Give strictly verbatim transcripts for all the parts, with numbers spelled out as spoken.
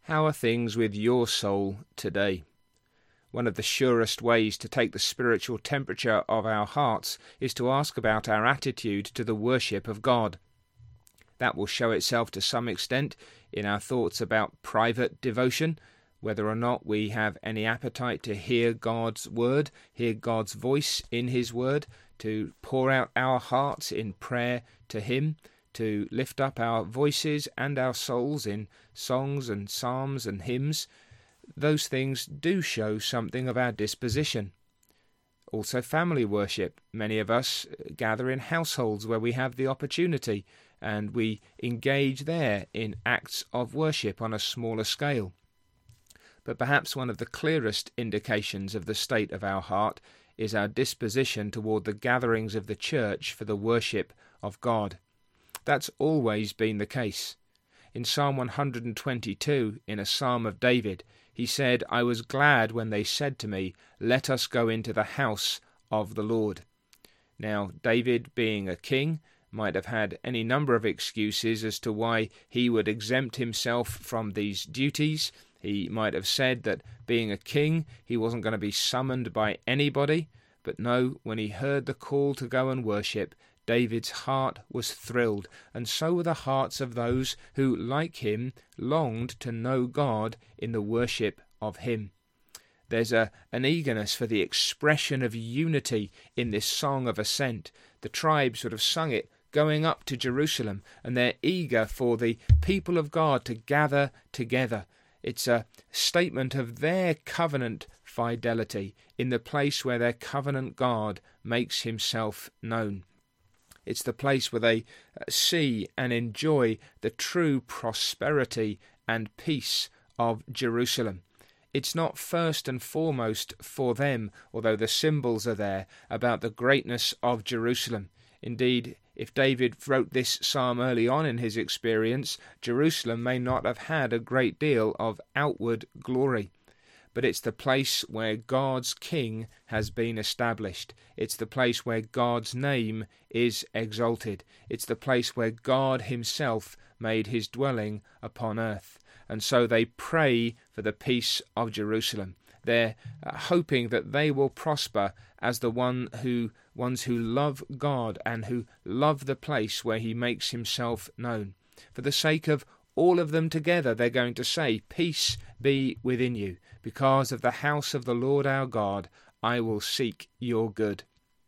How are things with your soul today? One of the surest ways to take the spiritual temperature of our hearts is to ask about our attitude to the worship of God. That will show itself to some extent in our thoughts about private devotion, whether or not we have any appetite to hear God's word, hear God's voice in his word, to pour out our hearts in prayer to him, to lift up our voices and our souls in songs and psalms and hymns. Those things do show something of our disposition. Also family worship. Many of us gather in households where we have the opportunity, and we engage there in acts of worship on a smaller scale. But perhaps one of the clearest indications of the state of our heart is our disposition toward the gatherings of the church for the worship of God. That's always been the case. In Psalm one hundred twenty-two, in a Psalm of David, he said, "I was glad when they said to me, 'Let us go into the house of the Lord.'" Now, David, being a king, might have had any number of excuses as to why he would exempt himself from these duties. He might have said that being a king, he wasn't going to be summoned by anybody. But no, when he heard the call to go and worship, David's heart was thrilled, and so were the hearts of those who, like him, longed to know God in the worship of him. There's a, an eagerness for the expression of unity in this song of ascent. The tribes would have sung it going up to Jerusalem, and they're eager for the people of God to gather together. It's a statement of their covenant fidelity in the place where their covenant God makes himself known. It's the place where they see and enjoy the true prosperity and peace of Jerusalem. It's not first and foremost for them, although the symbols are there, about the greatness of Jerusalem. Indeed, if David wrote this psalm early on in his experience, Jerusalem may not have had a great deal of outward glory. But it's the place where God's king has been established. It's the place where God's name is exalted. It's the place where God himself made his dwelling upon earth. And so they pray for the peace of Jerusalem. They're uh, hoping that they will prosper as the one who ones who love God and who love the place where he makes himself known. For the sake of all of them together, they're going to say, "Peace be within you. Because of the house of the Lord our God, I will seek your good."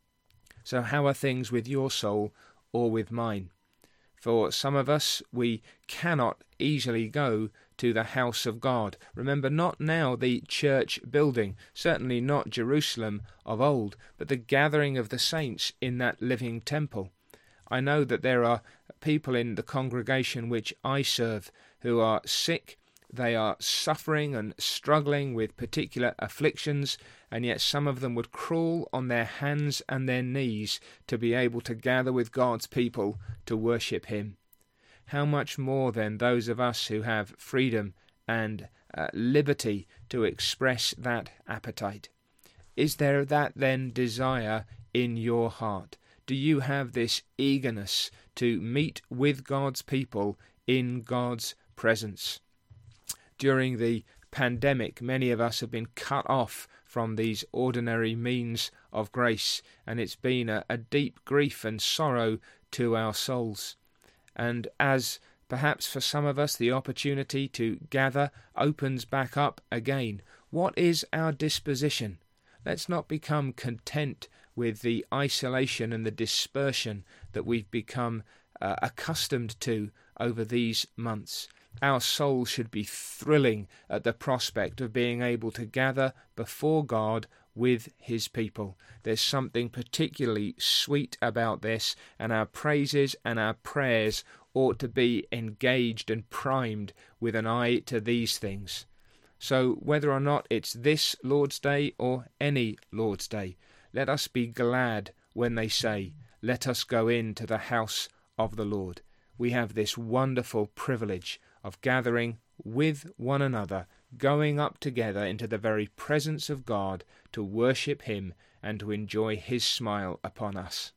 So how are things with your soul or with mine? For some of us, we cannot easily go to the house of God. Remember, not now the church building, certainly not Jerusalem of old, but the gathering of the saints in that living temple. I know that there are people in the congregation which I serve who are sick. They are suffering and struggling with particular afflictions, and yet some of them would crawl on their hands and their knees to be able to gather with God's people to worship him. How much more then those of us who have freedom and uh, liberty to express that appetite? Is there that then desire in your heart? Do you have this eagerness to meet with God's people in God's presence? During the pandemic, many of us have been cut off from these ordinary means of grace, and it's been a, a deep grief and sorrow to our souls. And as perhaps for some of us the opportunity to gather opens back up again, what is our disposition? Let's not become content with the isolation and the dispersion that we've become uh, accustomed to over these months. Our soul should be thrilling at the prospect of being able to gather before God with his people. There's something particularly sweet about this, and our praises and our prayers ought to be engaged and primed with an eye to these things. So whether or not it's this Lord's Day or any Lord's Day, let us be glad when they say, "Let us go into the house of the Lord." We have this wonderful privilege of gathering with one another, going up together into the very presence of God to worship him and to enjoy his smile upon us.